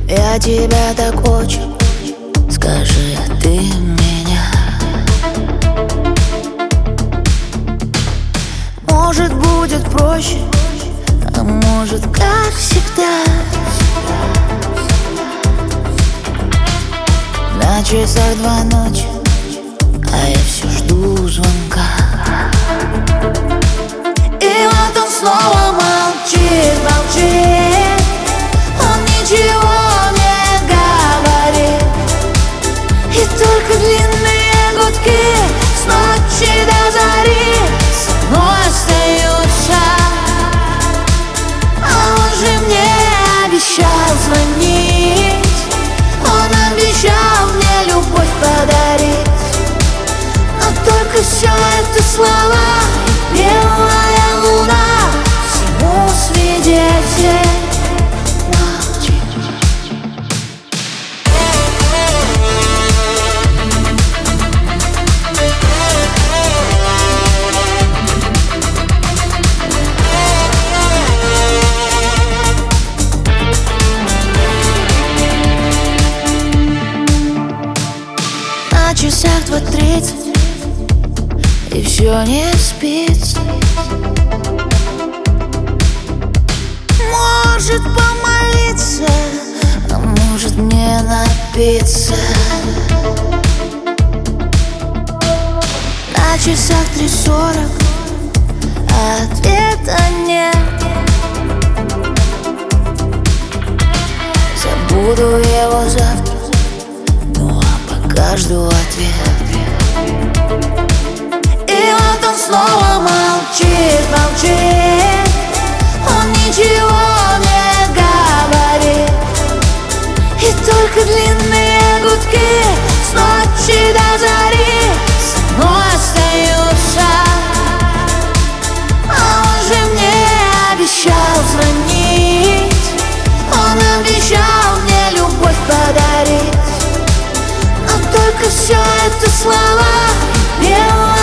Я тебя так очень, скажи, а ты меня. Может, будет проще, а может, как всегда. На часах 2 ночи, а я все жду звонка. И вот он снова молчит, молчит. Он ничего не говорит. И только длинные гудки с ночи до зари со мной остаются. А он же мне обещал звонить. Он обещал мне любовь подарить. Но только все это слова и белая луна всему свидетель. На часах 2:30, и все не спится. Может помолиться, а может мне напиться. На часах 3:40, а ответа нет. Забуду его завтра, ну а пока жду ответ. И вот он снова молчит, молчит. Он ничего не говорит. И только длинные гудки с ночи до зари со мной остаются. А он же мне обещал звонить. Он обещал мне любовь подарить. Но только все это слова белые.